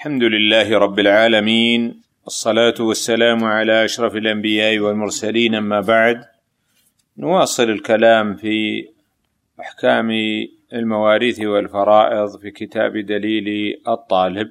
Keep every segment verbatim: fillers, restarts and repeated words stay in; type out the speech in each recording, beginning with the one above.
الحمد لله رب العالمين، الصلاة والسلام على أشرف الأنبياء والمرسلين، أما بعد. نواصل الكلام في أحكام المواريث والفرائض في كتاب دليل الطالب.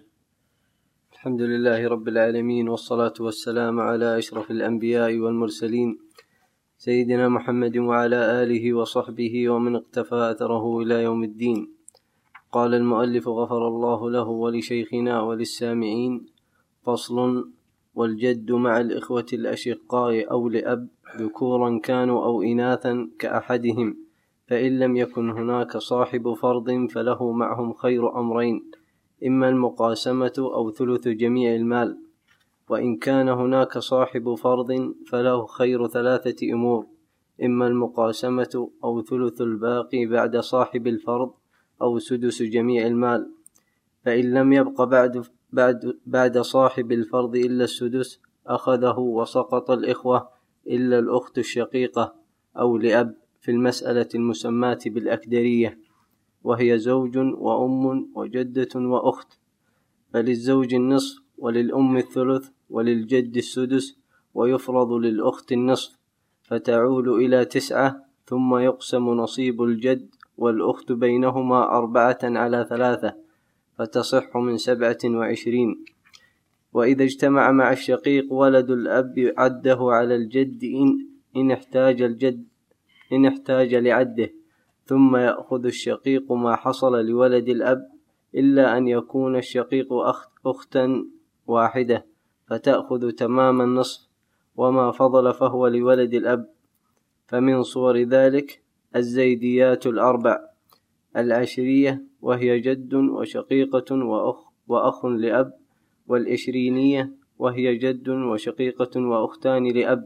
الحمد لله رب العالمين، والصلاة والسلام على أشرف الأنبياء والمرسلين سيدنا محمد وعلى آله وصحبه ومن اقتفى أثره إلى يوم الدين. قال المؤلف غفر الله له ولشيخنا وللسامعين: فصل: والجد مع الإخوة الأشقاء أو لأب ذكورا كانوا أو إناثا كأحدهم، فإن لم يكن هناك صاحب فرض فله معهم خير أمرين: إما المقاسمة أو ثلث جميع المال. وإن كان هناك صاحب فرض فله خير ثلاثة أمور: إما المقاسمة أو ثلث الباقي بعد صاحب الفرض أو سدس جميع المال. فإن لم يبق بعد, بعد, بعد صاحب الفرض إلا السدس أخذه، وسقط الإخوة إلا الأخت الشقيقة أو لأب في المسألة المسماة بالأكدرية، وهي زوج وأم وجدة وأخت. فللزوج النصف، وللأم الثلث، وللجد السدس، ويفرض للأخت النصف، فتعول إلى تسعة، ثم يقسم نصيب الجد والأخت بينهما أربعة على ثلاثة، فتصح من سبعة وعشرين. وإذا اجتمع مع الشقيق ولد الأب عده على الجد إن, إن احتاج الجد إن احتاج لعده، ثم يأخذ الشقيق ما حصل لولد الأب، إلا أن يكون الشقيق أخت أختا واحدة، فتأخذ تمام النصف، وما فضل فهو لولد الأب. فمن صور ذلك الزيديات الأربع: العشرية وهي جد وشقيقة وأخ, وأخ لأب، والعشرينية وهي جد وشقيقة وأختان لأب،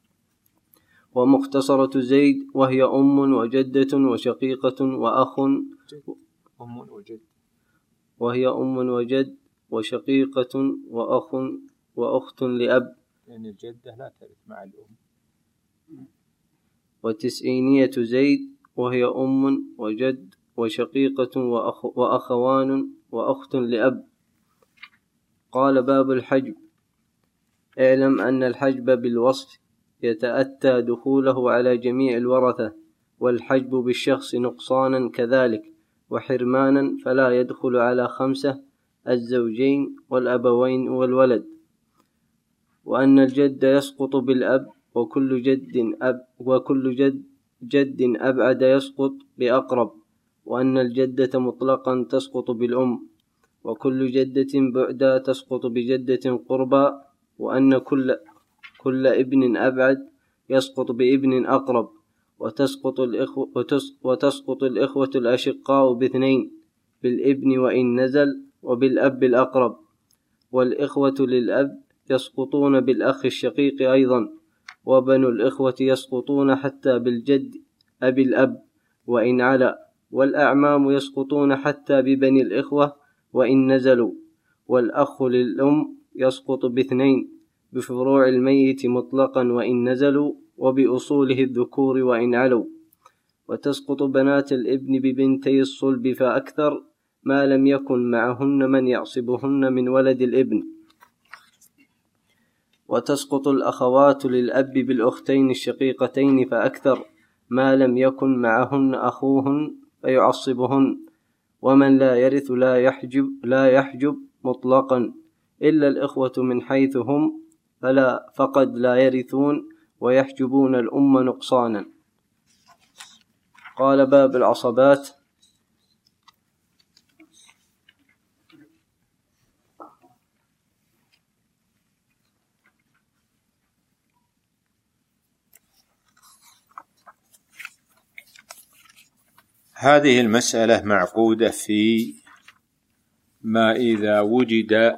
ومختصرة زيد وهي أم وجدة وشقيقة وأخ أم وجد وهي أم وجد وشقيقة وأخ وأخت لأب، يعني الجدة لا ترث مع الأم. وتسعينية زيد وهي أم وجد وشقيقة وأخ وأخوان وأخت لأب. قال: باب الحجب: اعلم أن الحجب بالوصف يتأتى دخوله على جميع الورثة، والحجب بالشخص نقصانا كذلك، وحرمانا فلا يدخل على خمسة: الزوجين والأبوين والولد. وأن الجد يسقط بالأب، وكل جد أب وكل جد جد أبعد يسقط بأقرب. وأن الجدة مطلقا تسقط بالأم، وكل جدة بعدا تسقط بجدة قربا. وأن كل كل ابن أبعد يسقط بابن أقرب. وتسقط الإخوة وتسقط الإخوة الأشقاء باثنين: بالابن وإن نزل، وبالأب الأقرب. والإخوة للأب يسقطون بالأخ الشقيق أيضا، وبنو الإخوة يسقطون حتى بالجد أبي الأب وإن علا. والأعمام يسقطون حتى ببني الإخوة وإن نزلوا. والأخ للأم يسقط باثنين: بفروع الميت مطلقا وإن نزلوا، وبأصوله الذكور وإن علوا. وتسقط بنات الابن ببنتي الصلب فأكثر، ما لم يكن معهن من يعصبهن من ولد الابن. وتسقط الأخوات للأب بالأختين الشقيقتين فأكثر، ما لم يكن معهن أخوهن فيعصبهن. ومن لا يرث لا يحجب, لا يحجب مطلقا، إلا الإخوة من حيث هم فلا فقد لا يرثون، ويحجبون الأم نقصانا. قال: باب العصبات: هذه المسألة معقودة في ما إذا وجد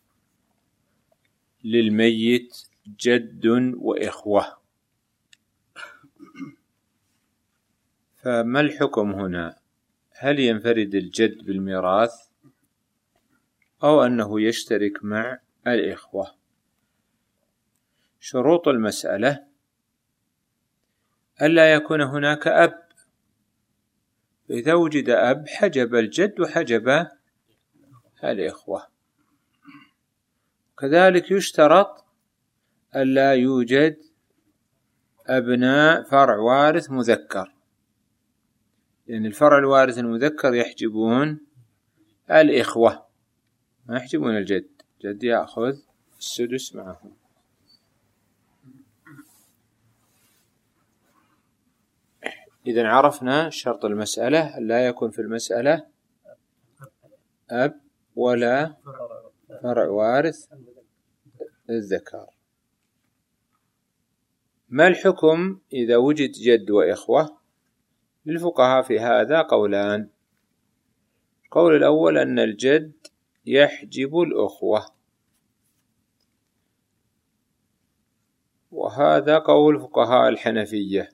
للميت جد وإخوة، فما الحكم هنا؟ هل ينفرد الجد بالميراث أو أنه يشترك مع الإخوة؟ شروط المسألة: ألا يكون هناك أب، إذا وجد أب حجب الجد وحجب الإخوة. كذلك يشترط ألا يوجد أبناء فرع وارث مذكر، لأن الفرع الوارث المذكر يحجبون الإخوة، ما يحجبون الجد. الجد يأخذ السدس معهم. إذن عرفنا شرط المسألة ألا يكون في المسألة أب ولا فرع وارث الذكر. ما الحكم إذا وجد جد وإخوة؟ للفقهاء في هذا قولان. القول الأول أن الجد يحجب الأخوة، وهذا قول فقهاء الحنفية،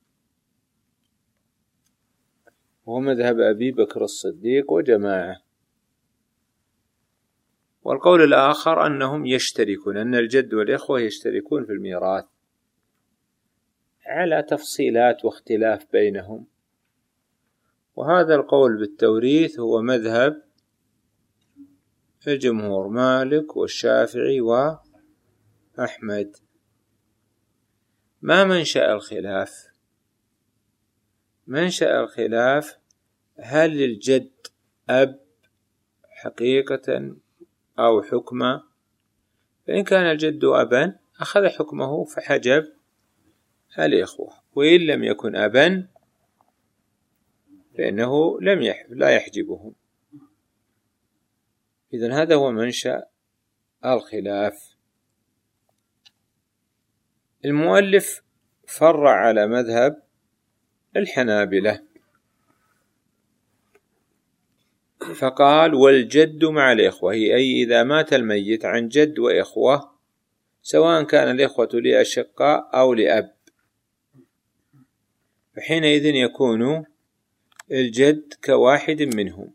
وهو مذهب أبي بكر الصديق وجماعة. والقول الآخر أنهم يشتركون، أن الجد والإخوة يشتركون في الميراث على تفصيلات واختلاف بينهم. وهذا القول بالتوريث هو مذهب الجمهور، مالك والشافعي وأحمد. ما منشأ الخلاف؟ منشأ الخلاف هل الجد أب حقيقة أو حكما؟ فإن كان الجد أبا أخذ حكمه فحجب الإخوة، وإن لم يكن أبا فإنه لم يحب لا يحجبهم. إذن هذا هو منشأ الخلاف. المؤلف فرع على مذهب الحنابلة فقال والجد مع الإخوة، أي إذا مات الميت عن جد وإخوة سواء كان الإخوة لأشقاء أو لأب، فحينئذ يكون الجد كواحد منهم.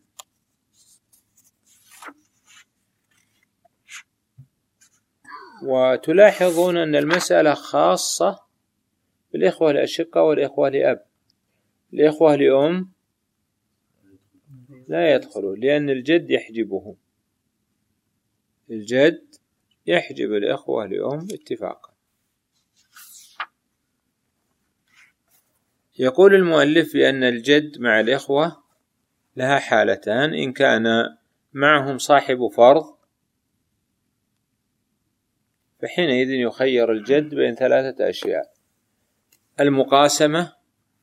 وتلاحظون أن المسألة خاصة بالإخوة الأشقاء والإخوة لأب. الإخوة لأم لا يدخلون، لأن الجد يحجبهم، الجد يحجب الإخوة لأم اتفاقا. يقول المؤلف بأن الجد مع الإخوة لها حالتان: إن كان معهم صاحب فرض فحينئذ يخير الجد بين ثلاثة أشياء: المقاسمة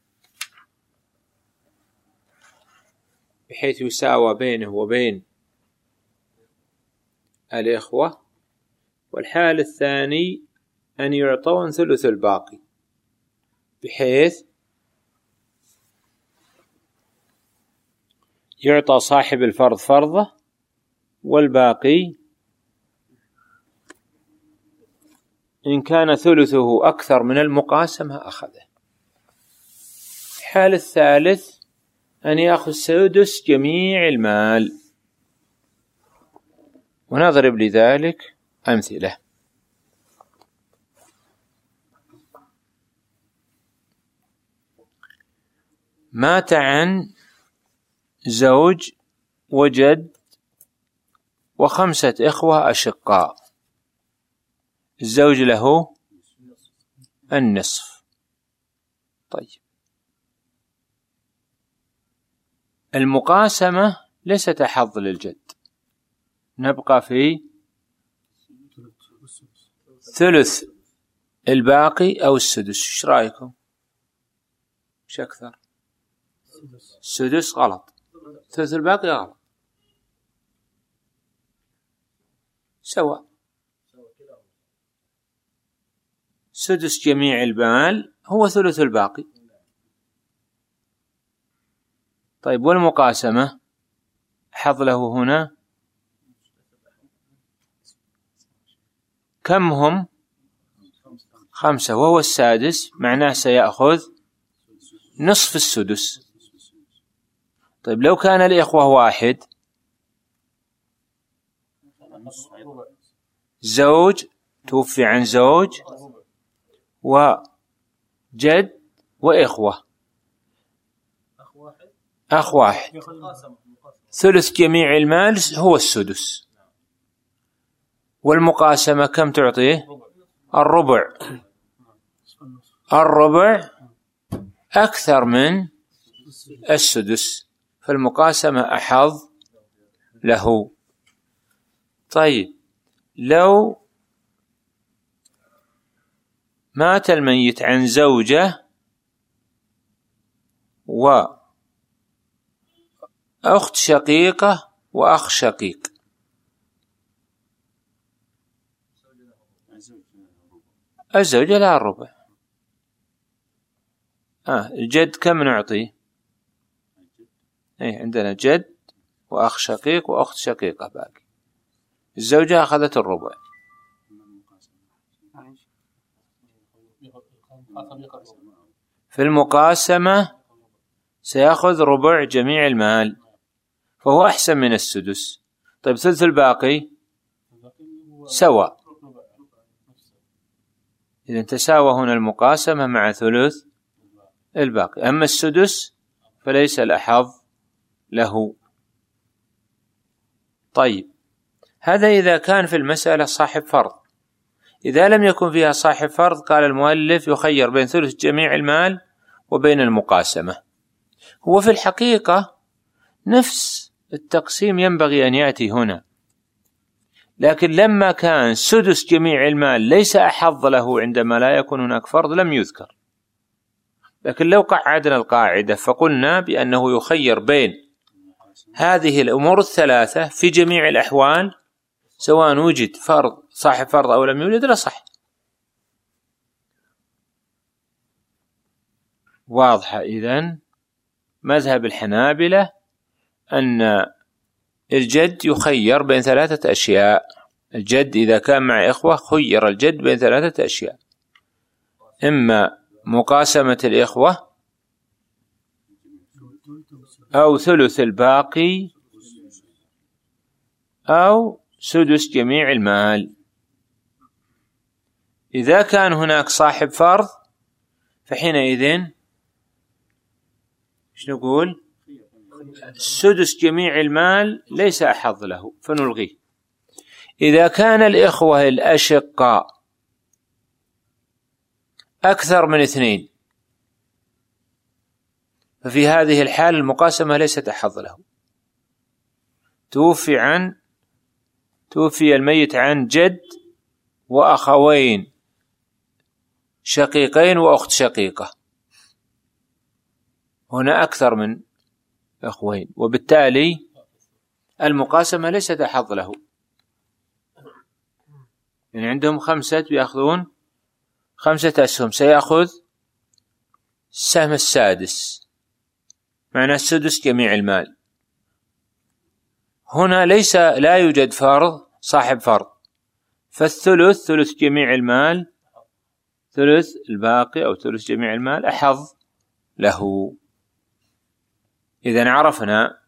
بحيث يساوى بينه وبين الإخوة، والحال الثاني أن يعطون ثلث الباقي بحيث يعطى صاحب الفرض فرضه والباقي إن كان ثلثه أكثر من المقاسمة أخذه. الحال الثالث أن يأخذ سدس جميع المال، ونضرب لذلك أمثلة. مات عن زوج وجد وخمسة إخوة أشقاء، الزوج له النصف. طيب، المقاسمة ليست حظ للجد، نبقى في ثلث الباقي أو السدس. ايش رأيكم؟ ايش أكثر؟ السدس غلط، ثلث الباقي غلط، سواء. سدس جميع المال هو ثلث الباقي. طيب، والمقاسمة حظ له هنا كم هم؟ خمسة، وهو السادس، معناه سيأخذ نصف السدس. طيب، لو كان الإخوة واحد، زوج توفي عن زوج وجد وإخوة، أخ واحد، ثلث جميع المال هو السدس، والمقاسمة كم تعطيه؟ الربع. الربع أكثر من السدس، فالمقاسمة أحظ له. طيب لو مات الميت عن زوجة وأخت شقيقة وأخ شقيق، الزوجة لها الربع. آه الجد كم نعطي؟ إيه عندنا جد وأخ شقيق وأخت شقيقة باقي، الزوجة أخذت الربع. في المقاسمة سيأخذ ربع جميع المال، فهو أحسن من السدس. طيب ثلث الباقي سواء، إذا تساوى هنا المقاسمة مع ثلث الباقي. أما السدس فليس الأحظ له. طيب هذا إذا كان في المسألة صاحب فرض. إذا لم يكن فيها صاحب فرض قال المؤلف يخير بين ثلث جميع المال وبين المقاسمة. هو في الحقيقة نفس التقسيم ينبغي أن يأتي هنا، لكن لما كان سدس جميع المال ليس أحظ له عندما لا يكون هناك فرض لم يذكر. لكن لو قعدنا القاعدة فقلنا بأنه يخير بين هذه الأمور الثلاثة في جميع الأحوال سواء وجد فرض صاحب فرض أو لم يوجد لصح. واضحة إذن مذهب الحنابلة أن الجد يخير بين ثلاثة أشياء. الجد إذا كان مع إخوة خير الجد بين ثلاثة أشياء: إما مقاسمة الإخوة، أو ثلث الباقي، أو سدس جميع المال. إذا كان هناك صاحب فرض فحينئذ ايش نقول؟ سدس جميع المال ليس أحظ له فنلغيه. إذا كان الإخوة الأشقاء أكثر من اثنين ففي هذه الحال المقاسمة ليست أحظ له. توفي عن توفي الميت عن جد وأخوين شقيقين وأخت شقيقة، هنا أكثر من أخوين، وبالتالي المقاسمة ليست أحظ له. يعني عندهم خمسة بيأخذون خمسة أسهم، سيأخذ السهم السادس معنى السدس جميع المال. هنا ليس لا يوجد فرض صاحب فرض، فالثلث ثلث جميع المال، ثلث الباقي أو ثلث جميع المال أحظ له. إذن عرفنا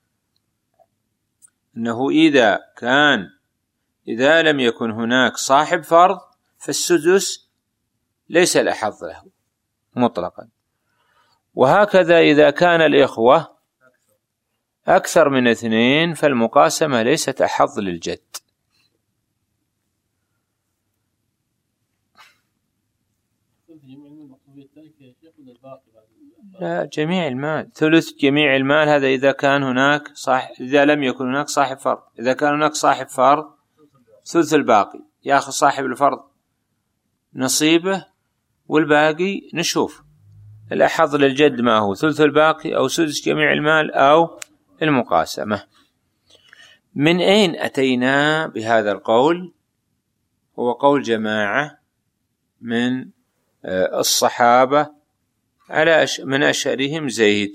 أنه إذا كان إذا لم يكن هناك صاحب فرض فالسدس ليس الأحظ له مطلقا. وهكذا إذا كان الإخوة أكثر من اثنين فالمقاسمة ليست أحظ للجد. لا، جميع المال، ثلث جميع المال. هذا إذا كان هناك صاحب، إذا لم يكن هناك صاحب فرض. إذا كان هناك صاحب فرض ثلث الباقي، يأخذ صاحب الفرض نصيبه والباقي نشوف الأحظ للجد ما هو، ثلث الباقي أو سدس جميع المال أو المقاسمة. من أين أتينا بهذا القول؟ هو قول جماعة من الصحابة، على من أشهرهم زيد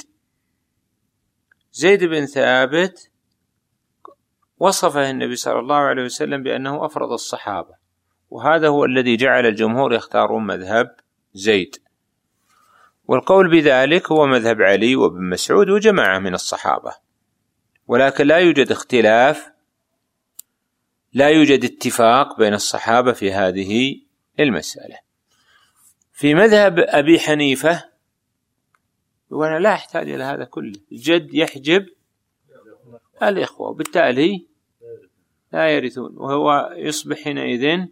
زيد بن ثابت، وصفه النبي صلى الله عليه وسلم بأنه أفرض الصحابة، وهذا هو الذي جعل الجمهور يختارون مذهب زيد. والقول بذلك هو مذهب علي وابن مسعود وجماعة من الصحابة، ولكن لا يوجد اختلاف، لا يوجد اتفاق بين الصحابة في هذه المسألة. في مذهب أبي حنيفة وأنا لا أحتاج إلى هذا كله، الجد يحجب الإخوة، وبالتالي لا يرثون، وهو يصبح حينئذ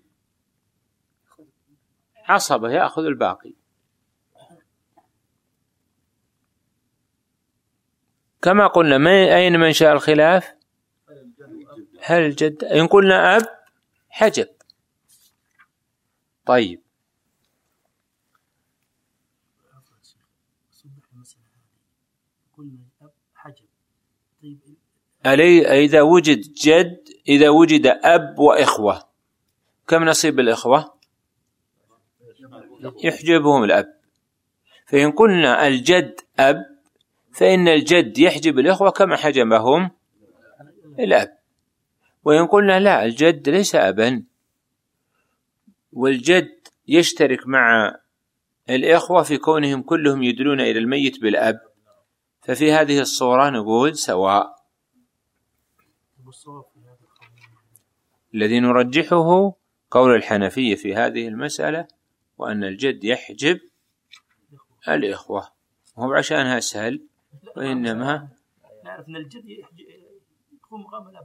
عصبة يأخذ الباقي. كما قلنا ما أين منشأ الخلاف؟ هل الجد؟ إن قلنا أب حجب. طيب ألي إذا وجد جد، إذا وجد أب وإخوة كم نصيب الإخوة؟ يحجبهم الأب. فإن قلنا الجد أب فإن الجد يحجب الإخوة كما حجبهم الأب. وإن قلنا لا، الجد ليس أبا، والجد يشترك مع الإخوة في كونهم كلهم يدلون إلى الميت بالأب، ففي هذه الصورة نقول سواء. الذي نرجحه قول الحنفية في هذه المسألة، وأن الجد يحجب الإخوة، وهو عشانها أسهل، وإنما نعرف أن الجد يكون مقام الأب.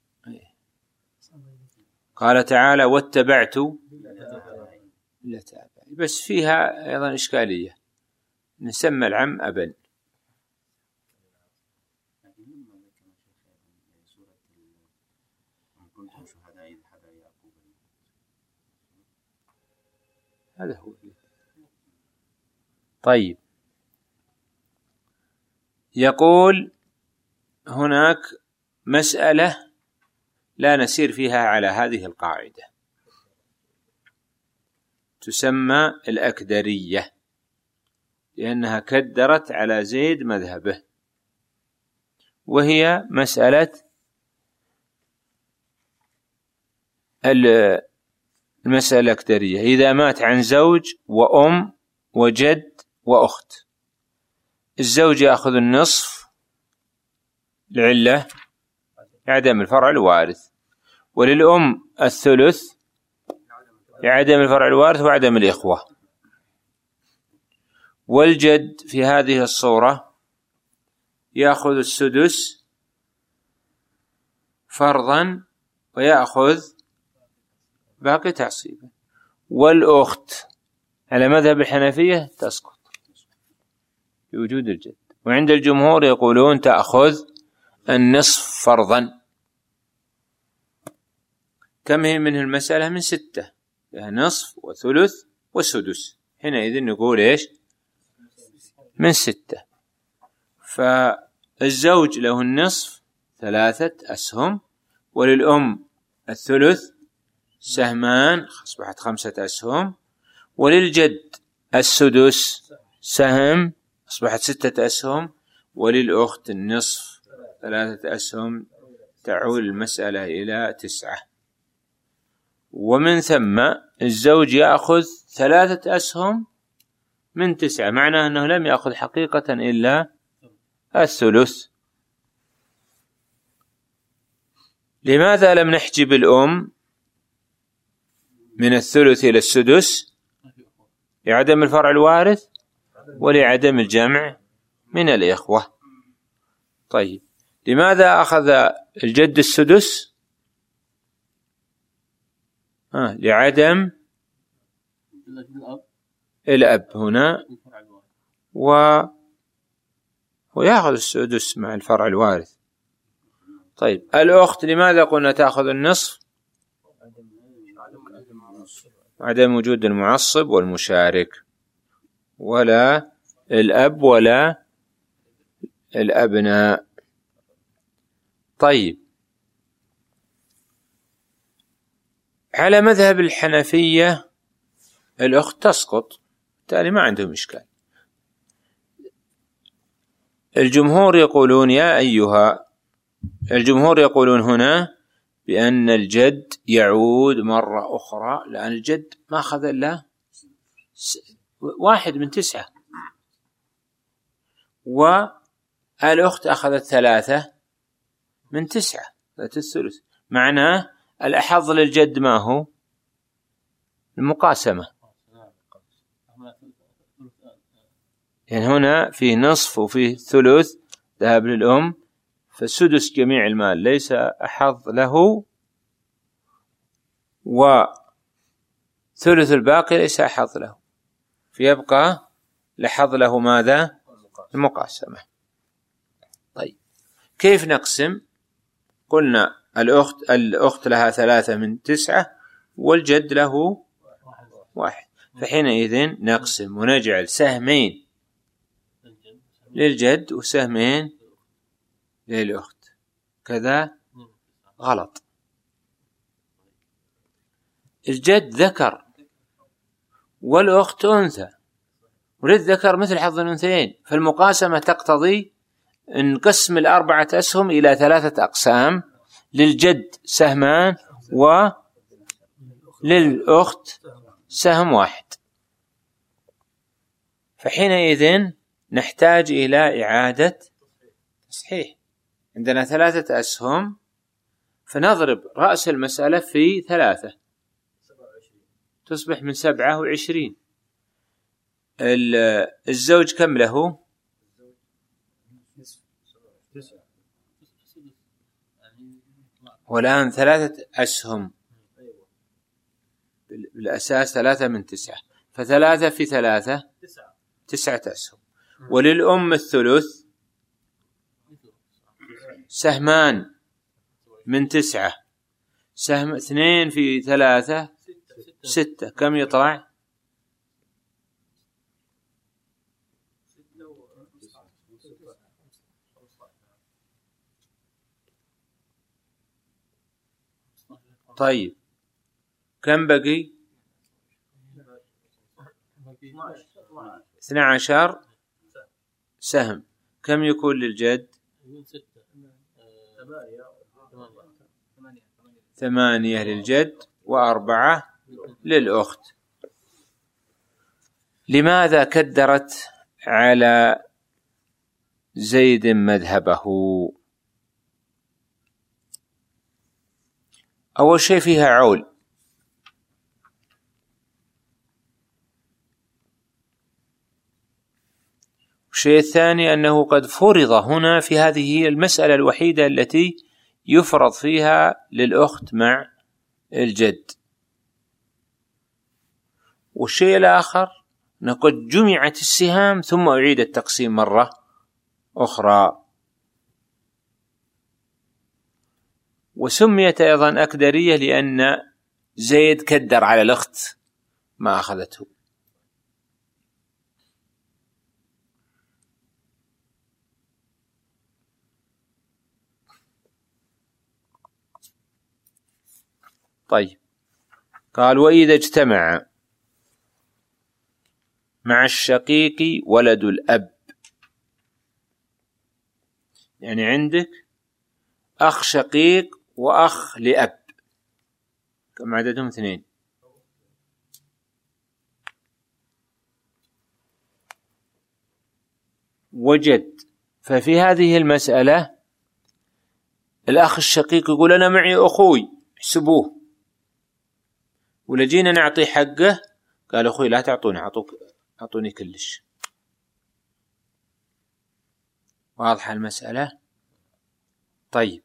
قال تعالى واتبعت بس فيها أيضا إشكالية، نسمى العم أبا. هذا هو. طيب يقول هناك مسألة لا نسير فيها على هذه القاعدة، تسمى الأكدرية، لأنها كدرت على زيد مذهبه، وهي مسألة المسألة الأكدرية. إذا مات عن زوج وأم وجد وأخت، الزوج يأخذ النصف العلة عدم الفرع الوارث، وللأم الثلث عدم الفرع الوارث وعدم الإخوة، والجد في هذه الصورة يأخذ السدس فرضا ويأخذ باقي تعصيبا، والأخت على مذهب الحنفية تسقط بوجود الجد، وعند الجمهور يقولون تأخذ النصف فرضا. كم هي منه المسألة؟ من ستة، يعني نصف وثلث وسدس، حينئذ نقول إيش؟ من ستة. فالزوج له النصف ثلاثة أسهم، وللأم الثلث سهمان أصبحت خمسة أسهم، وللجد السدس سهم أصبحت ستة أسهم، وللأخت النصف ثلاثة أسهم، تعول المسألة إلى تسعة. ومن ثم الزوج يأخذ ثلاثة أسهم من تسعة، معناه أنه لم يأخذ حقيقة إلا الثلث. لماذا لم نحجب الأم من الثلث إلى السدس؟ لعدم الفرع الوارث ولعدم الجمع من الإخوة. طيب لماذا أخذ الجد السدس؟ آه لعدم الأب هنا، و ويأخذ السدس مع الفرع الوارث. طيب الأخت لماذا قلنا تأخذ النصف؟ عدم وجود المعصب والمشارك، ولا الأب ولا الأبناء. طيب على مذهب الحنفية الأخت تسقط، بالتالي ما عندهم إشكال. الجمهور يقولون يا أيها الجمهور يقولون هنا بأن الجد يعود مرة أخرى، لأن الجد ما أخذ إلا واحد من تسعة، والأخت أخذت ثلاثة من تسعة، ثلاثة الثلث، معناه الأحظ للجد ما هو؟ المقاسمة. يعني هنا فيه نصف وفيه ثلث ذهب للأم، فالسدس جميع المال ليس أحظ له وثلث الباقي ليس حظ له، فيبقى لحظ له ماذا؟ المقاسمة. طيب كيف نقسم؟ قلنا الأخت الأخت لها ثلاثة من تسعة والجد له واحد، فحينئذ نقسم ونجعل سهمين للجد وسهمين للأخت. كذا غلط. الجد ذكر والأخت أنثى، وللذكر مثل حظ الأنثيين، فالمقاسمة تقتضي أن قسم الأربعة أسهم إلى ثلاثة أقسام، للجد سهمان وللأخت سهم واحد. فحينئذ نحتاج إلى إعادة تصحيح. عندنا ثلاثة أسهم، فنضرب رأس المسألة في ثلاثة تصبح من سبعة وعشرين. الزوج كم له؟ والآن ثلاثة أسهم بالأساس ثلاثة من تسعة، فثلاثة في ثلاثة تسعة أسهم. وللأم الثلث سهمان من تسعة، سهم اثنين في ثلاثة ستة، كم يطلع؟ طيب كم بقي؟ اثنى عشر سهم. كم يكون للجد؟ ثمانية للجد وأربعة للأخت. لماذا كدرت على زيد مذهبه؟ أول شيء فيها عول، الشيء الثاني أنه قد فرض هنا في هذه المسألة الوحيدة التي يفرض فيها للأخت مع الجد. والشيء الآخر أنه قد جمعت السهام ثم أعيد التقسيم مرة أخرى. وسميت أيضا أكدرية لأن زيد كدر على الأخت ما أخذته. طيب قال وإذا اجتمع مع الشقيق ولد الأب، يعني عندك أخ شقيق وأخ لأب، كم عددهم؟ اثنين. وجد. ففي هذه المسألة الأخ الشقيق يقول أنا معي أخوي احسبوه، ولجينا نعطي حقه قال أخوي لا تعطوني، أعطوك أعطوني كلش. واضحة المسألة؟ طيب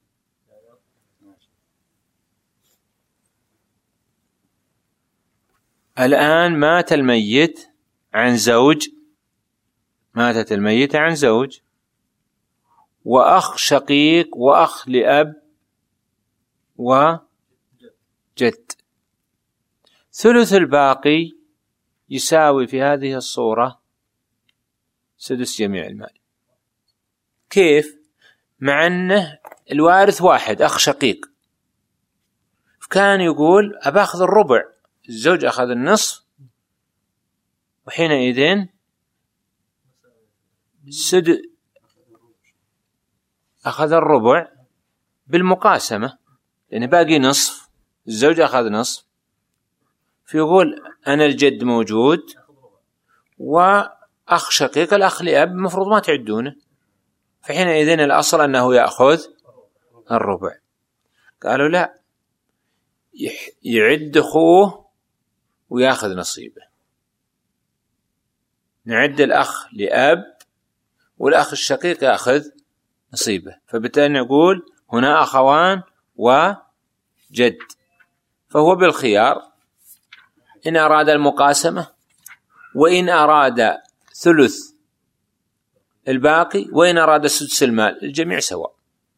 الآن مات الميت عن زوج، ماتت الميت عن زوج وأخ شقيق وأخ لأب وجد. ثلث الباقي يساوي في هذه الصورة سدس جميع المال. كيف؟ مع أنه الوارث واحد أخ شقيق، كان يقول أباخذ الربع، الزوج أخذ النصف، وحينئذ سد أخذ الربع بالمقاسمة لأنه باقي نصف، الزوج أخذ نصف، فيقول أنا الجد موجود وأخ شقيق الأخ لأب مفروض ما تعدونه، فحينئذ الأصل أنه يأخذ الربع. قالوا لا، يعد أخوه ويأخذ نصيبه. نعد الأخ لأب والأخ الشقيق يأخذ نصيبه، فبالتالي نقول هنا أخوان وجد، فهو بالخيار إن أراد المقاسمة وإن أراد ثلث الباقي وإن أراد سدس المال، الجميع سواء.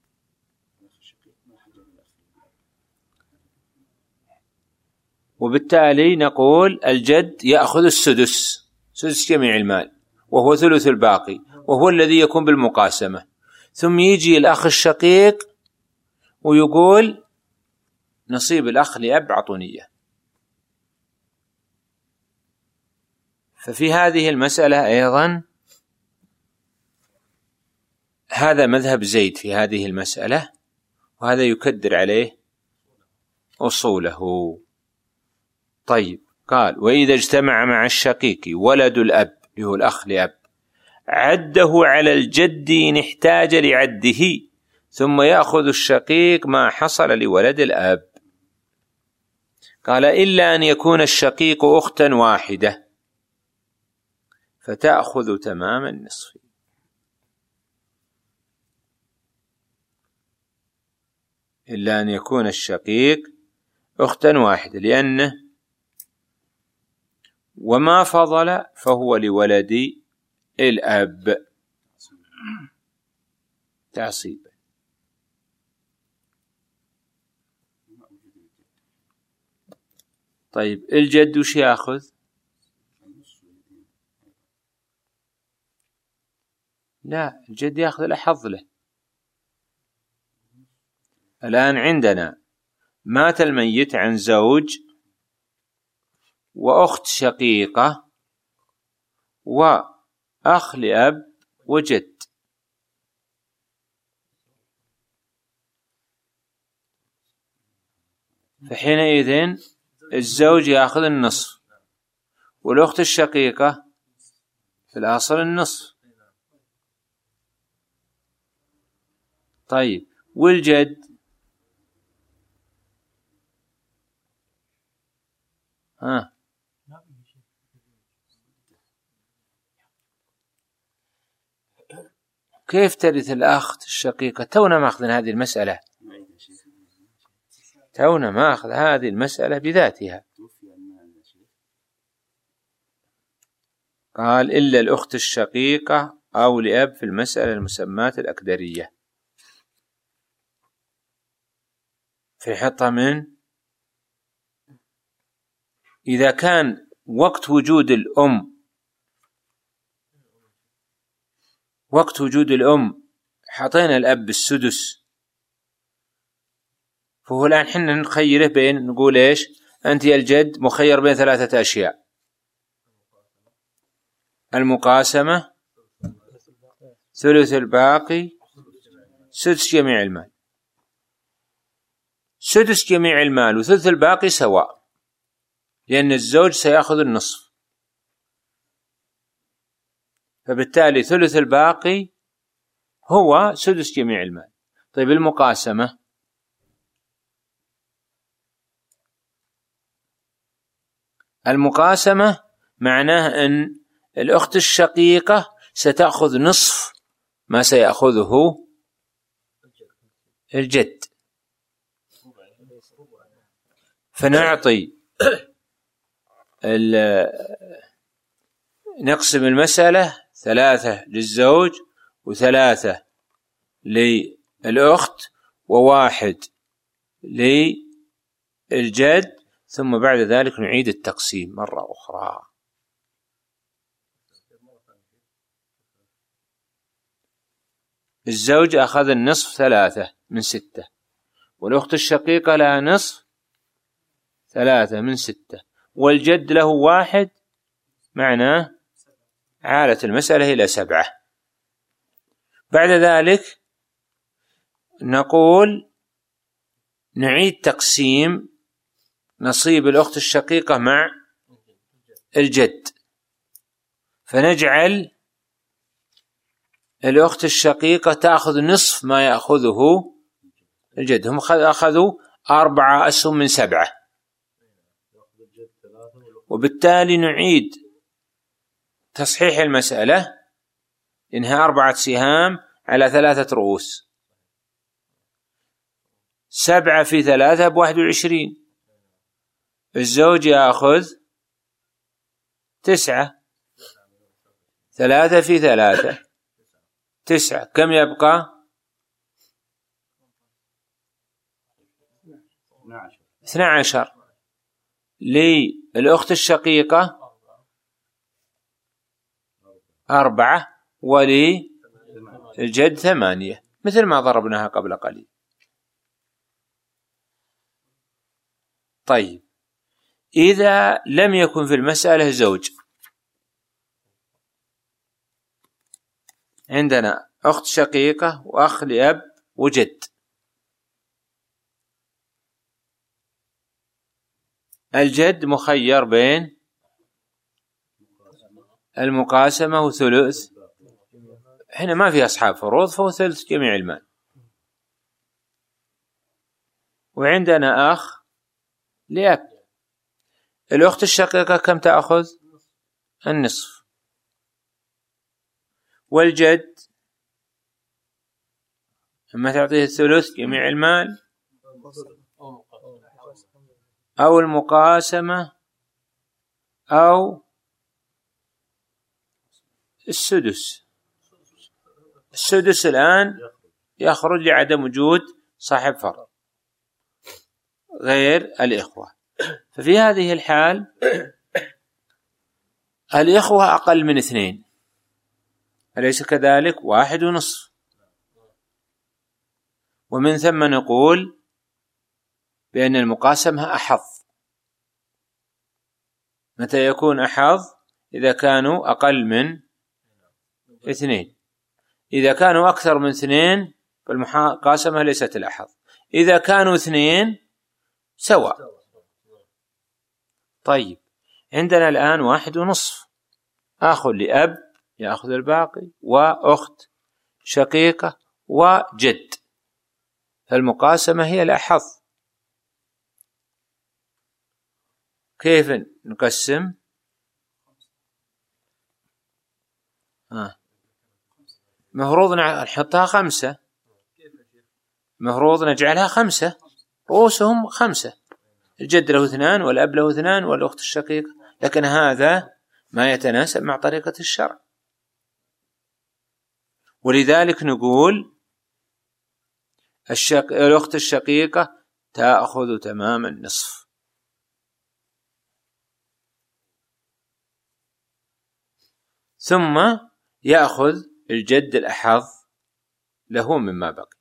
وبالتالي نقول الجد يأخذ السدس، سدس جميع المال، وهو ثلث الباقي، وهو الذي يكون بالمقاسمة. ثم يجي الأخ الشقيق ويقول نصيب الأخ لأب عطونية. ففي هذه المسألة أيضا هذا مذهب زيد في هذه المسألة، وهذا يكدر عليه أصوله. طيب، قال وإذا اجتمع مع الشقيق ولد الأب اللي هو الأخ لأب عده على الجد إن احتاج لعده، ثم يأخذ الشقيق ما حصل لولد الأب. قال إلا أن يكون الشقيق أختا واحدة فتأخذ تمام النصف. إلا أن يكون الشقيق أختا واحدة، لأنه وما فضل فهو لولد الأب تعصيبا. طيب الجد وش يأخذ؟ لا، الجد يأخذ الأحظ له. الآن عندنا مات الميت عن زوج وأخت شقيقة وأخ لأب وجد. فحينئذ الزوج يأخذ النصف والأخت الشقيقة في الأصل النصف. طيب والجد ها كيف ترث الأخت الشقيقة؟ تونا ماخذ هذه المسألة، تونا ماخذ هذه المسألة بذاتها. قال إلا الأخت الشقيقة أو لأب في المسألة المسمات الأكدرية، في حطة من إذا كان وقت وجود الأم وقت وجود الأم حطينا الأب بالسدس، فهو الآن حنا نخيره بين، نقول إيش؟ أنت يا الجد مخير بين ثلاثة أشياء: المقاسمة، ثلث الباقي، سدس جميع المال. سدس جميع المال وثلث الباقي سواء، لأن الزوج سيأخذ النصف، فبالتالي ثلث الباقي هو سدس جميع المال. طيب المقاسمة، المقاسمة معناه أن الأخت الشقيقة ستأخذ نصف ما سيأخذه الجد، فنعطي نقسم المسألة ثلاثة للزوج وثلاثة للأخت وواحد للجد، ثم بعد ذلك نعيد التقسيم مرة أخرى. الزوج أخذ النصف ثلاثة من ستة، والأخت الشقيقة لها نصف ثلاثة من ستة، والجد له واحد، معناه عالت المسألة إلى سبعة. بعد ذلك نقول نعيد تقسيم نصيب الأخت الشقيقة مع الجد، فنجعل الأخت الشقيقة تأخذ نصف ما يأخذه الجد. هم أخذوا أربعة أسهم من سبعة، وبالتالي نعيد تصحيح المسألة، إنها أربعة سهام على ثلاثة رؤوس، سبعة في ثلاثة بواحد وعشرين، الزوج يأخذ تسعة، ثلاثة في ثلاثة تسعة، كم يبقى؟ اثنى عشر. للأخت الشقيقة أربعة، وللجد ثمانية، مثل ما ضربناها قبل قليل. طيب، إذا لم يكن في المسألة زوج، عندنا أخت شقيقة وأخ لأب وجد، الجد مخير بين المقاسمة وثلث، هنا ما في أصحاب فروض فهو ثلث جميع المال. وعندنا أخ لأب، الأخت الشقيقة كم تأخذ؟ النصف. والجد أما تعطيه الثلث جميع المال أو المقاسمة أو السدس. السدس الآن يخرج لعدم وجود صاحب فرض غير الإخوة. ففي هذه الحال الإخوة أقل من اثنين، أليس كذلك؟ واحد ونصف. ومن ثم نقول بأن المقاسمة أحظ. متى يكون أحظ؟ إذا كانوا أقل من اثنين. إذا كانوا أكثر من اثنين فالمقاسمة ليست الأحظ. إذا كانوا اثنين سواء. طيب، عندنا الآن واحد ونصف، أخ لأب يأخذ الباقي، وأخت شقيقة وجد، فالمقاسمة هي الأحظ. كيف نقسم؟ آه. مفروض نحطها خمسة، مفروض نجعلها خمسة، رؤوسهم خمسة، الجد له اثنان والأب له اثنان والأخت الشقيقة، لكن هذا ما يتناسب مع طريقة الشرع. ولذلك نقول الشق... الأخت الشقيقة تأخذ تمام النصف. ثم يأخذ الجد الأحظ له مما بقي.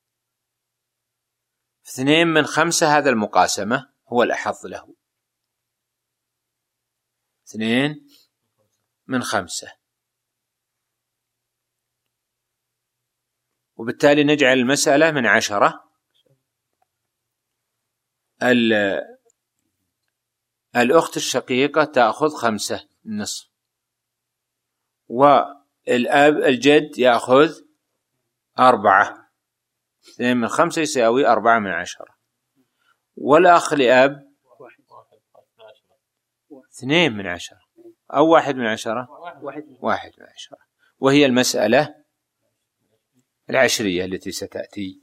اثنين من خمسة، هذا المقاسمة هو الأحظ له، اثنين من خمسة. وبالتالي نجعل المسألة من عشرة. الأخت الشقيقة تأخذ خمسة النصف، والأب الجد يأخذ أربعة، اثنين من خمسة يساوي أربعة من عشرة. والأخ لأب اثنين من عشرة أو واحد من عشرة، واحد من عشرة، وهي المسألة العشرية التي ستأتي.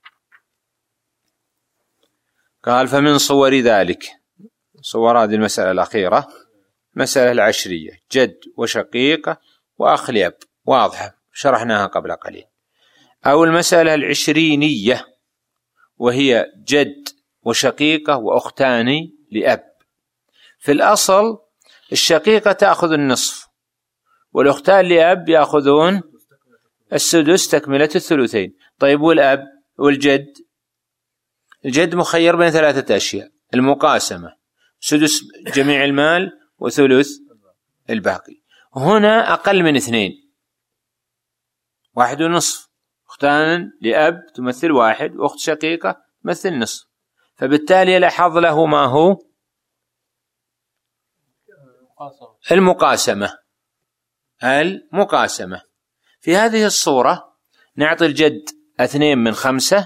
قال فمن صور ذلك، صور هذه المسألة الأخيرة مسألة العشرية، جد وشقيقة وأخ لأب، واضحة شرحناها قبل قليل. أو المسألة العشرينية وهي جد وشقيقة وأختان لأب. في الأصل الشقيقة تأخذ النصف والأختان لأب يأخذون السدس تكملة الثلثين. طيب، والأب والجد؟ الجد مخير بين ثلاثة أشياء: المقاسمة، سدس جميع المال، وثلث الباقي. هنا أقل من اثنين، واحد ونصف، أختان لأب تمثل واحد، وأخت شقيقة تمثل نصف، فبالتالي الأحظ له ما هو؟ المقاسمة. المقاسمة في هذه الصورة نعطي الجد اثنين من خمسة،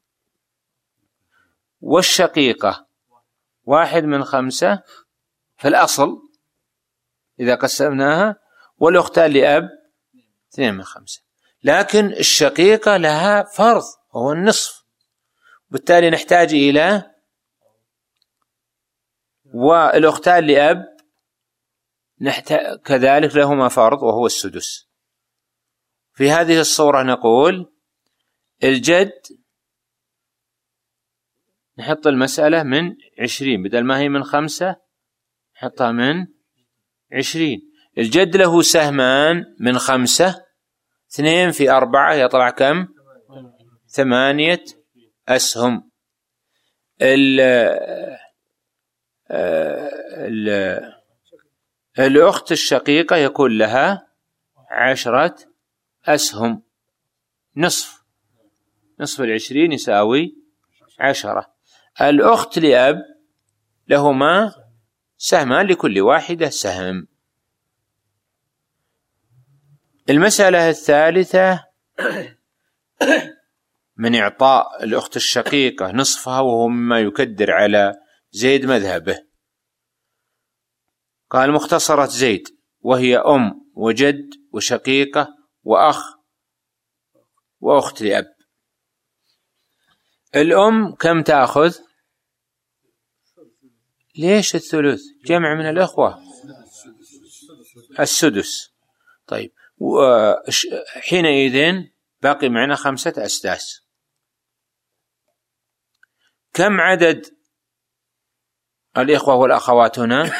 والشقيقة واحد من خمسة في الأصل إذا قسمناها، والأختان لأب اثنين من خمسة. لكن الشقيقة لها فرض وهو النصف، بالتالي نحتاج إلى والأختان لأب كذلك لهما فرض وهو السدس. في هذه الصورة نقول الجد نحط المسألة من عشرين، بدل ما هي من خمسة نحطها من عشرين. الجد له سهمان من خمسة، اثنين في أربعة يطلع كم؟ ثمانية أسهم. ال ال الأخت الشقيقة يكون لها عشرة أسهم، نصف نصف العشرين يساوي عشرة. الأخت لأب لهما سهمان لكل واحدة سهم. المسألة الثالثة من إعطاء الأخت الشقيقة نصفها، وهو مما يكدر على زيد مذهبه. قال مختصرة زيد وهي أم وجد وشقيقة وأخ وأخت لأب. الأم كم تأخذ؟ ليش الثلث؟ جمع من الأخوة السدس. طيب حينئذ باقي معنا خمسة أسداس. كم عدد الإخوة والأخوات هنا؟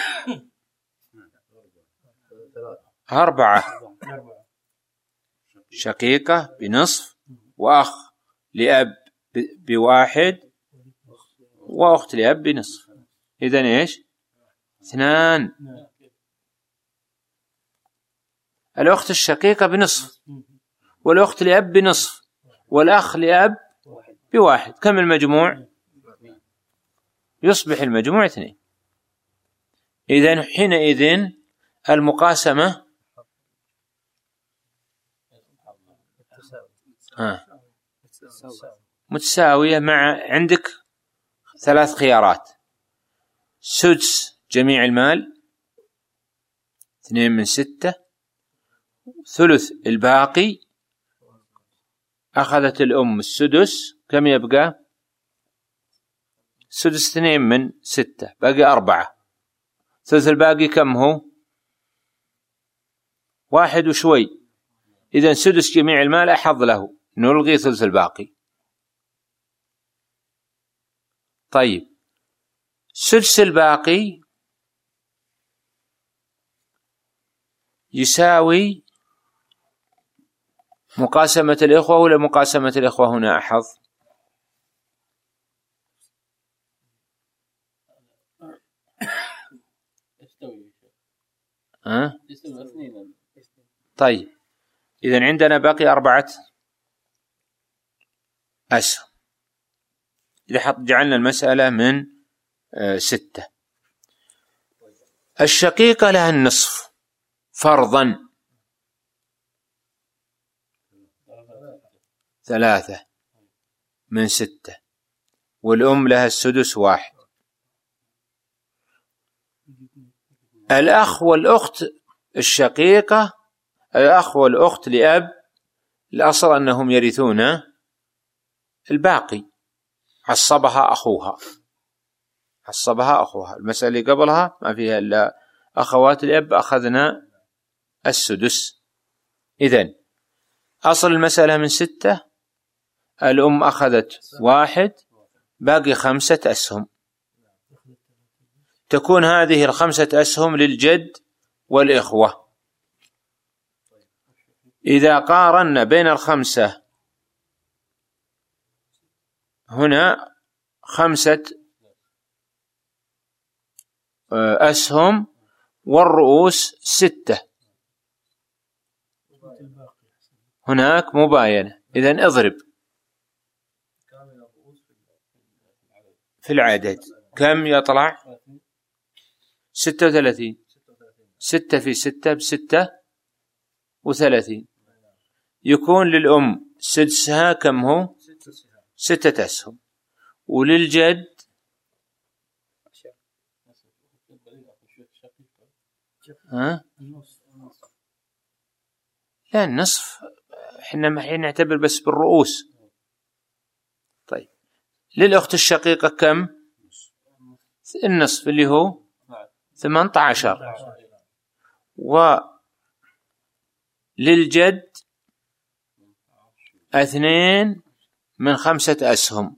أربعة، شقيقة بنصف، وأخ لأب بواحد، وأخت لأب بنصف. إذن إيش؟ اثنان. الأخت الشقيقة بنصف، والأخت لأب بنصف، والأخ لأب بواحد. كم المجموع؟ يصبح المجموع اثنين. إذن حينئذ المقاسمة آه. متساوية. مع عندك ثلاث خيارات: سدس جميع المال اثنين من ستة، ثلث الباقي أخذت الأم السدس، كم يبقى؟ سدس اثنين من ستة باقي أربعة، ثلث الباقي كم هو؟ واحد وشوي. إذن سدس جميع المال أحظ له، نلغي ثلث الباقي. طيب سدس الباقي يساوي مقاسمة الإخوة ولا مقاسمة الإخوة هنا أحظ؟ أه؟ طيب إذن عندنا باقي أربعة أسهم. إذا حط جعلنا المسألة من آه ستة. الشقيقة لها النصف فرضا ثلاثة من ستة، والأم لها السدس واحد. الأخ والأخت الشقيقة، الأخ والأخت لأب الأصل أنهم يرثون الباقي، عصبها أخوها عصبها أخوها. المسألة اللي قبلها ما فيها إلا أخوات الأب، أخذنا السدس. إذن أصل المسألة من ستة، الأم أخذت واحد، باقي خمسة أسهم. تكون هذه الخمسة أسهم للجد والإخوة. إذا قارنا بين الخمسة هنا خمسة أسهم والرؤوس ستة، هناك مباينة. إذن اضرب في العدد كم يطلع؟ ستة وثلاثين. ستة في ستة بستة وثلاثين. يكون للأم سدسها كم هو؟ ستة أسهم. وللجد ها؟ لا النصف، احنا ما حين نعتبر بس بالرؤوس. طيب للأخت الشقيقة كم؟ النصف اللي هو ثمانية عشر، وللجد اثنين من خمسة أسهم.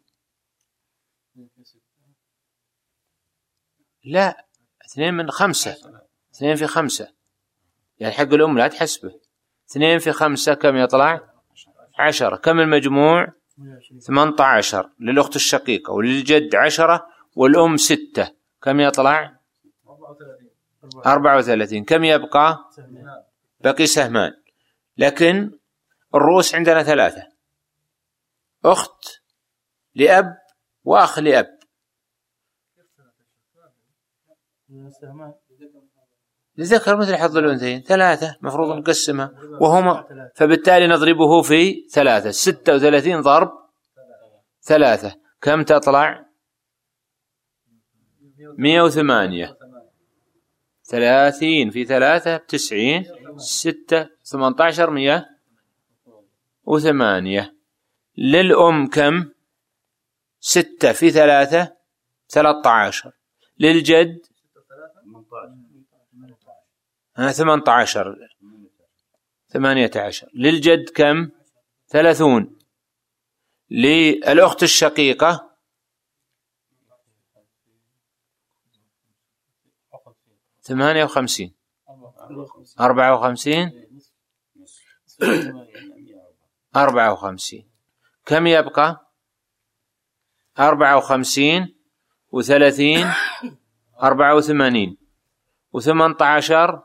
لا، اثنين من خمسة، اثنين في خمسة، يعني حق الأم لا تحسبه. اثنين في خمسة كم يطلع؟ عشرة. كم المجموع؟ ثمانية عشر للأخت الشقيقة، وللجد عشرة، والأم ستة، كم يطلع؟ أربعة وثلاثين. كم يبقى؟ بقي سهمان. لكن الرؤوس عندنا ثلاثة: أخت لأب وأخ لأب. لذكر مثل حظ الأنثيين ثلاثة، مفروض نقسمها وهما، فبالتالي نضربه في ثلاثة. ستة وثلاثين ضرب ثلاثة كم تطلع؟ مئة وثمانية. ثلاثين في ثلاثة تسعين، ستة ثمانية عشر، مئة وثمانية. للأم كم؟ ستة في ثلاثة ثلاثة عشر. للجد ثمانية عشر، ثمانية عشر. للجد كم؟ ثلاثون. للأخت الشقيقة ثمانية وخمسين، أربعة وخمسين، أربعة وخمسين. كم يبقى؟ أربعة وخمسين وثلاثين، أربعة وثمانين، وثمانية عشر،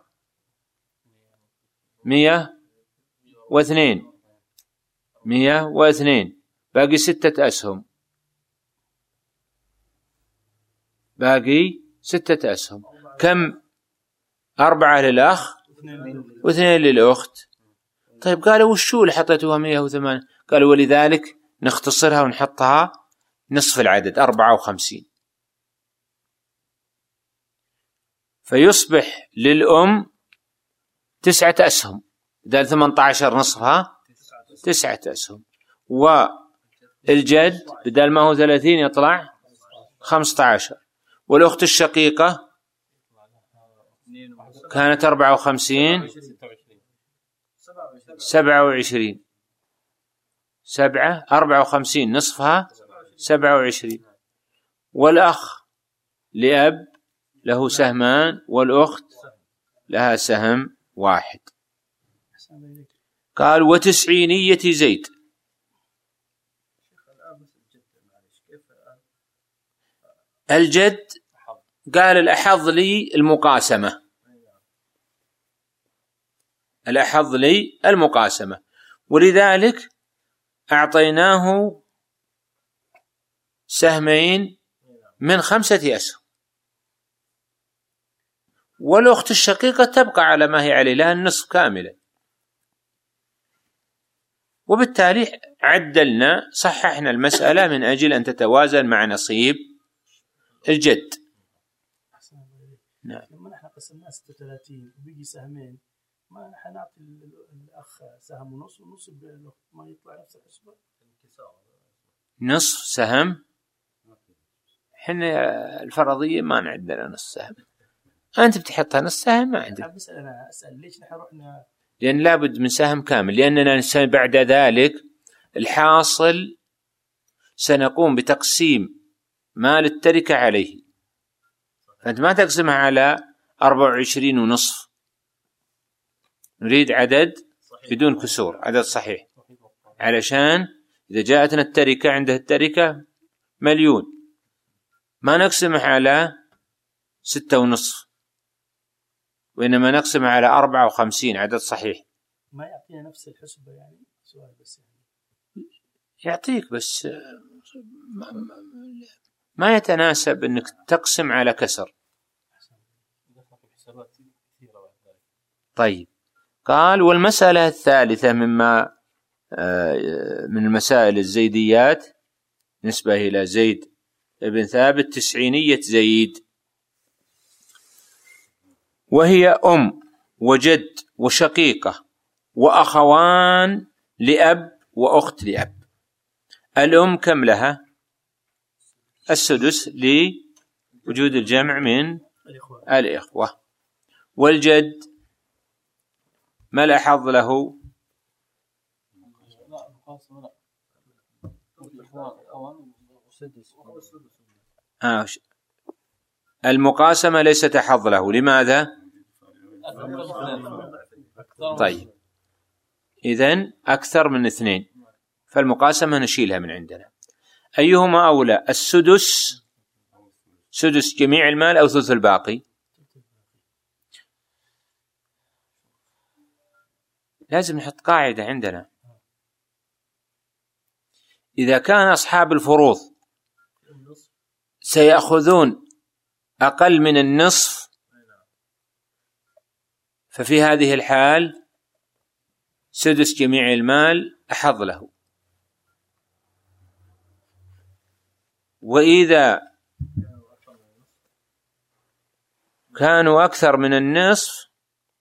مئة واثنين، مئة واثنين. باقي ستة أسهم، باقي ستة أسهم. كم؟ أربعة للأخ واثنين للأخت. طيب قالوا وشو اللي حطيتوها مئة وثمانية؟ قالوا ولذلك نختصرها ونحطها نصف العدد أربعة وخمسين، فيصبح للأم تسعة أسهم. بدل ثمانية عشر نصفها تسعة أسهم. والجد بدل ما هو ثلاثين يطلع خمسة عشر. والأخت الشقيقة كانت أربعة وخمسين، سبعة وعشرين. سبعة أربعة وخمسين نصفها سبعة وعشرين. والأخ لأب له سهمان، والأخت لها سهم واحد. قال وتسعينية زيد. الجد قال الأحظ لي المقاسمة، الأحظ لي المقاسمة، ولذلك أعطيناه سهمين من خمسة أسهم. والأخت الشقيقة تبقى على ما هي عليه، لها النصف كاملا. وبالتالي عدلنا، صححنا المسألة من أجل أن تتوازن مع نصيب الجد. نعم. لما نحن قسمنا ستة وثلاثين وبيجي سهمين، ما نحن نعطي الأخ سهم ونص ونص بالأخت، ما يطلع نفس الحسبة؟ نصف سهم. حنا الفرضية ما عندنا نصف سهم. أنت بتحطها نصف سهم ما عندك. بس أنا أسأل ليش نحن رحنا؟ لأن لابد من سهم كامل، لأننا بعد ذلك الحاصل سنقوم بتقسيم مال التركة عليه. فأنت ما تقسمها على أربعة وعشرين ونصف، نريد عدد بدون كسور، عدد صحيح، علشان إذا جاءتنا التركة عندها التركة مليون ما نقسمها على ستة ونصف، وإنما نقسمها على أربعة وخمسين، عدد صحيح. ما يعطينا نفس الحسبة يعني؟ سؤال بس يعني. يعطيك بس ما يتناسب أنك تقسم على كسر. طيب قال والمسألة الثالثة مما من المسائل الزيديات نسبة إلى زيد ابن ثابت تسعينية زيد، وهي أم وجد وشقيقة وأخوان لأب وأخت لأب. الأم كم لها؟ السدس وجود الجمع من الإخوة. الإخوة. والجد ما الأحظ له؟ آه. المقاسمة ليست أحظ له. لماذا؟ طيب إذن أكثر من اثنين، فالمقاسمة نشيلها من عندنا. أيهما أولى؟ السدس، سدس جميع المال، أو ثلث الباقي؟ لازم نحط قاعدة عندنا. إذا كان أصحاب الفروض سيأخذون أقل من النصف، ففي هذه الحال سدس جميع المال أحظ له. وإذا كانوا أكثر من النصف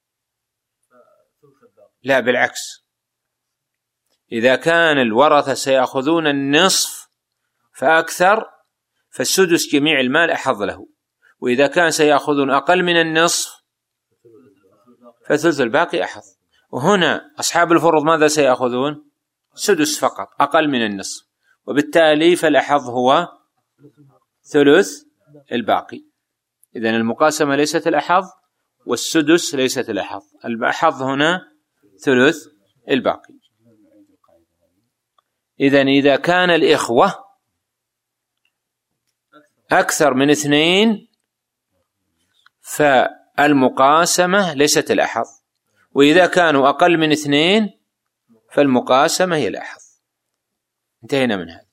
لا، بالعكس، إذا كان الورثة سيأخذون النصف فأكثر فالسدس جميع المال أحظ له، وإذا كان سيأخذون أقل من النصف فثلث الباقي أحظ. وهنا أصحاب الفروض ماذا سيأخذون؟ سدس فقط، أقل من النصف، وبالتالي فالأحظ هو ثلث الباقي. إذن المقاسمة ليست الأحظ، والسدس ليست الأحظ، الأحظ هنا ثلث الباقي. إذن إذا كان الإخوة أكثر من اثنين فالمقاسمة ليست الأحظ، وإذا كانوا أقل من اثنين فالمقاسمة هي الأحظ. انتهينا من هذا.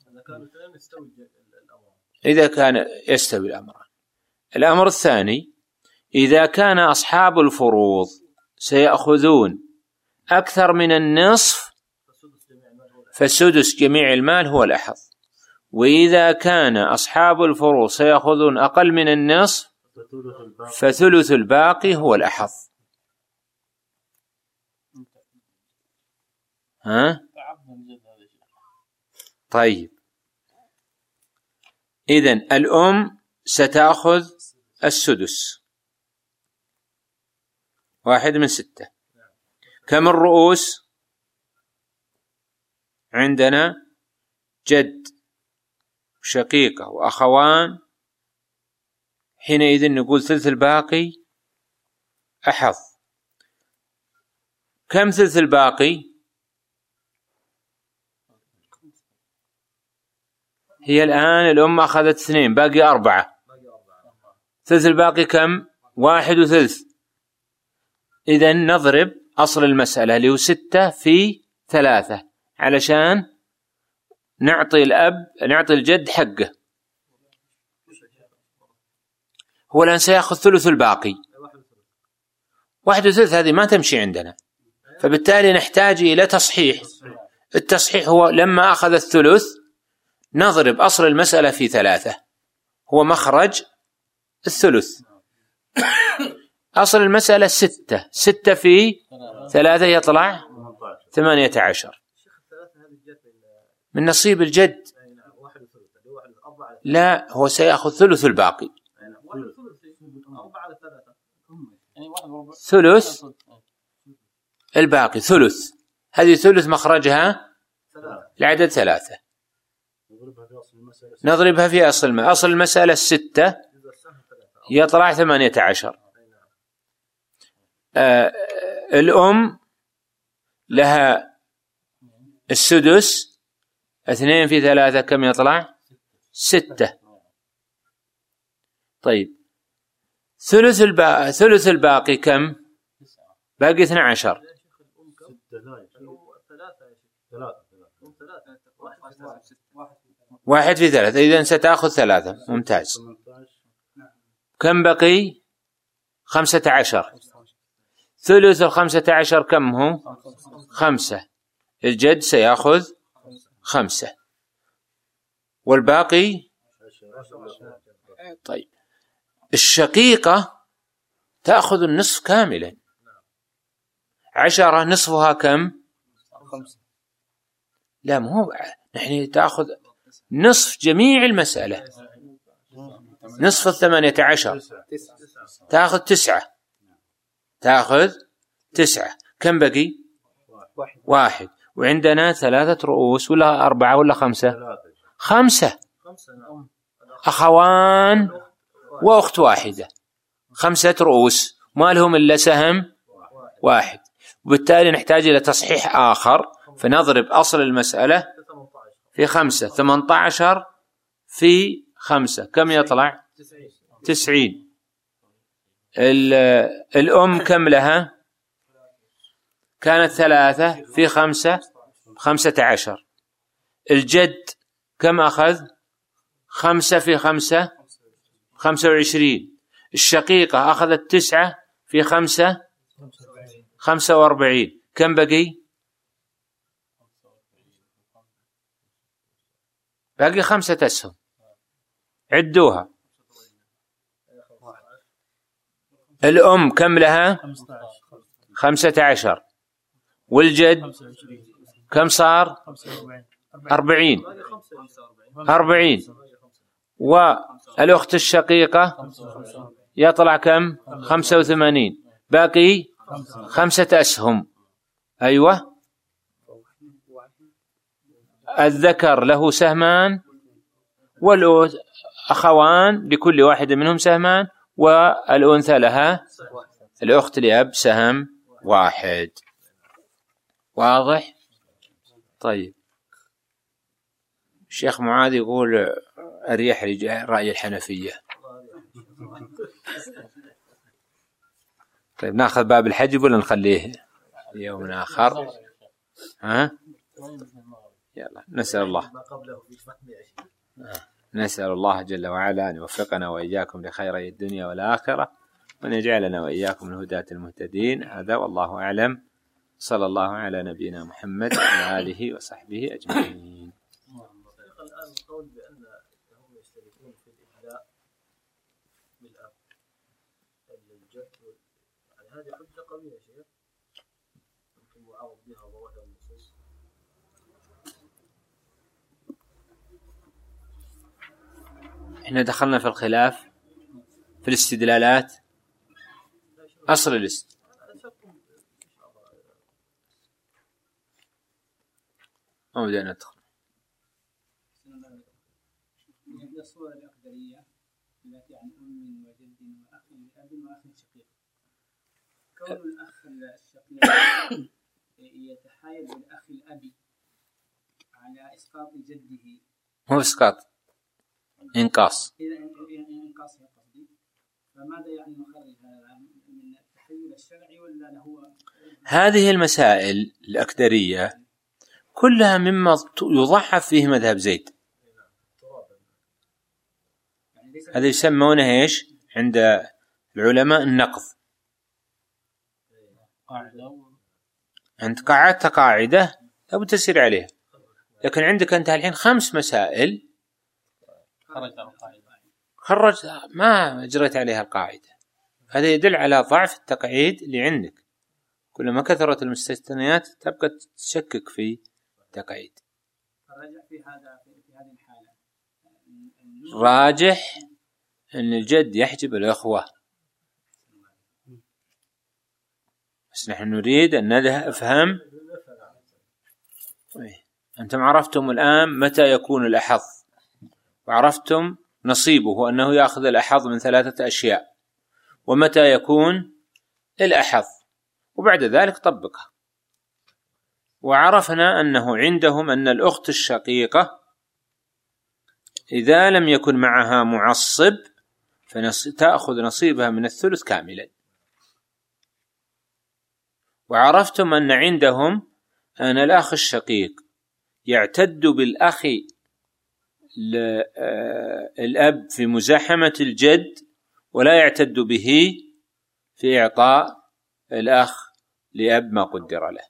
إذا كان يستوي الأمران. الأمر الثاني، إذا كان أصحاب الفروض سيأخذون أكثر من النصف فالسدس جميع المال هو الأحظ، وإذا كان أصحاب الفروض سيأخذون أقل من النصف فثلث الباقي هو الأحظ. ها؟ طيب، إذن الأم ستأخذ السدس، واحد من ستة. كم الرؤوس؟ عندنا جد شقيقة وأخوان، حينئذ نقول ثلث الباقي أحظ. كم ثلث الباقي؟ هي الآن الأم أخذت اثنين، باقي أربعة، ثلث الباقي كم؟ واحد وثلث. إذن نضرب أصل المسألة اللي هو ستة في ثلاثة علشان نعطي الأب نعطي الجد حقه. هو الآن سيأخذ ثلث الباقي، واحد وثلث هذه ما تمشي عندنا، فبالتالي نحتاج إلى تصحيح. التصحيح هو لما أخذ الثلث نضرب أصل المسألة في ثلاثة، هو مخرج الثلث. أصل المسألة ستة، ستة في ثلاثة يطلع ثمانية عشر من نصيب الجد. لا، هو سيأخذ ثلث الباقي، ثلث الباقي، ثلث هذه ثلث مخرجها لعدد ثلاثة، نضربها في أصل المسألة. أصل المسألة الستة يطلع ثمانية عشر. آه الأم لها السدس، اثنين في ثلاثة كم يطلع؟ ستة. طيب ثلث الباقي ثلث الباقي كم؟ باقي اثنى عشر. واحد في ثلاثة، إذن ستأخذ ثلاثة. ممتاز. كم بقي؟ خمسة عشر. ثلث الخمسة عشر كم هو؟ خمسة. الجد سيأخذ خمسة والباقي. طيب الشقيقة تأخذ النصف كاملا، عشرة نصفها كم؟ لا، مو نحن تأخذ نصف جميع المسألة. نصف الثمانية عشر تأخذ تسعة، تأخذ تسعة. كم بقي؟ واحد. وعندنا ثلاثة رؤوس ولا أربعة ولا خمسة؟ خمسة أخوان وأخت واحدة، خمسة رؤوس ما لهم إلا سهم واحد، وبالتالي نحتاج إلى تصحيح آخر، فنضرب أصل المسألة في خمسة. ثمانية عشر في خمسة كم يطلع؟ تسعين. الأم كم لها؟ كانت ثلاثة في خمسة خمسة عشر. الجد كم أخذ؟ خمسة في خمسة خمسة وعشرين. الشقيقة أخذت تسعة في خمسة خمسة وأربعين. كم بقي؟ باقي خمسة أسهم، عدوها. الأم كم لها؟ خمسة عشر. والجد كم صار؟ أربعين. أربعين. والأخت الشقيقة يطلع كم؟ خمسة وثمانين. باقي خمسة أسهم. أيوة. الذكر له سهمان والأخوان لكل واحد منهم سهمان، والأنثى لها الأخت لأب سهم واحد. واضح؟ طيب. الشيخ معاذ يقول أريح رأي الحنفية. طيب ناخذ باب الحج ولا نخليه يوم آخر؟ ها؟ يلا نسأل الله نسأل الله جل وعلا أن يوفقنا وإياكم لخيري الدنيا والآخرة، وأن يجعلنا وإياكم من الهداة المهتدين. هذا والله أعلم. صلى الله على نبينا محمد وعلى آله وصحبه أجمعين. الآن القول بأن هم يشتركون في الإهلاء بالأب الجد، يعني هذه حجة قوية شيخ يمكن معارض بها ظواهر النصوص. احنا دخلنا في الخلاف في الاستدلالات. أصل الاست ما بدأنا ندخل. هي الصورة الأقدرية التي عن أم وجد وأخ لأب وأخ شقيق. كون الأخ الشقيق يتحايل بالأخ الأبي على إسقاط جده. هو إسقاط، إنقاص. إذا إنقاص قصدي، فماذا يعني مخرج هذا من التحيل الشرعي ولا له؟ هذه المسائل الأقدرية كلها مما يضعف فيه مذهب زيد. هذا يسمونه إيش عند العلماء؟ النقض. أنت قاعدت قاعدة لابد تسير عليها، لكن عندك أنت الحين خمس مسائل خرج ما أجريت عليها القاعدة. هذا يدل على ضعف التقعيد اللي عندك. كلما كثرت المستثنيات تبقى تشكك في التقعيد. في هذا في هذه الحالة راجح أن الجد يحجب الأخوة، بس نحن نريد أن نفهم. أنتم عرفتم الآن متى يكون الأحظ، وعرفتم نصيبه أنه يأخذ الأحظ من ثلاثة أشياء، ومتى يكون الأحظ، وبعد ذلك طبقها. وعرفنا أنه عندهم أن الأخت الشقيقة إذا لم يكن معها معصب فتأخذ نصيبها من الثلث كاملا. وعرفتم أن عندهم أن الأخ الشقيق يعتد بالأخ الأب في مزاحمة الجد، ولا يعتد به في إعطاء الأخ لأب ما قدر له.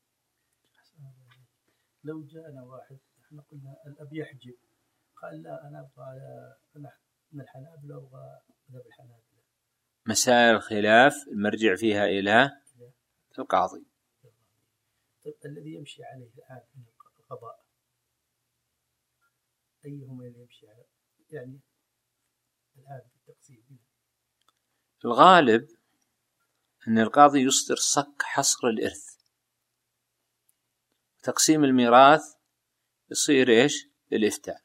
لو جاءنا واحد احنا قلنا الأب يحجب، قال لا أنا أبغى من الحنابلة وأبغى مذهب الحنابلة. مسائل الخلاف المرجع فيها إلى القاضي. طيب الذي يمشي عليه الآن القضاء أيهما اللي يمشي على، يعني الآن في التقسيم؟ الغالب أن القاضي يصدر صك حصر الإرث، تقسيم الميراث يصير إيش؟ الإفتاء.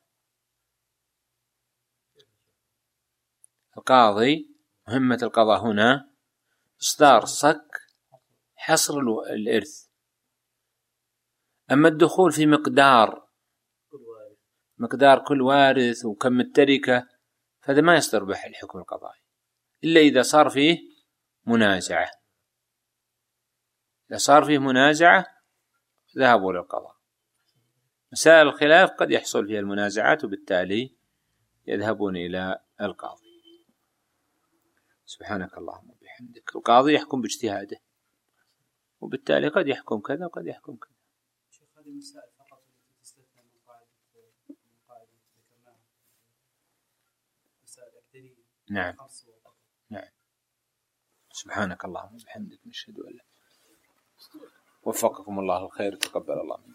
القاضي مهمة القضاء هنا إصدار صك حصر الإرث. أما الدخول في مقدار مقدار كل وارث وكم التركة فهذا ما يصدر به الحكم القضائي إلا إذا صار فيه منازعة. إذا صار فيه منازعة ذهبوا للقضاء. مسائل الخلاف قد يحصل فيها المنازعات وبالتالي يذهبون إلى القاضي. سبحانك اللهم وبحمدك. القاضي يحكم باجتهاده وبالتالي قد يحكم كذا وقد يحكم كذا. شيخ هذه المسائل فقط التي تستثنى من قاعدة من قاعدة ذكرناها مسائل أكثرية. نعم نعم. سبحانك اللهم وبحمدك نشهد أن لا. وفقكم الله الخير، تقبل الله منكم.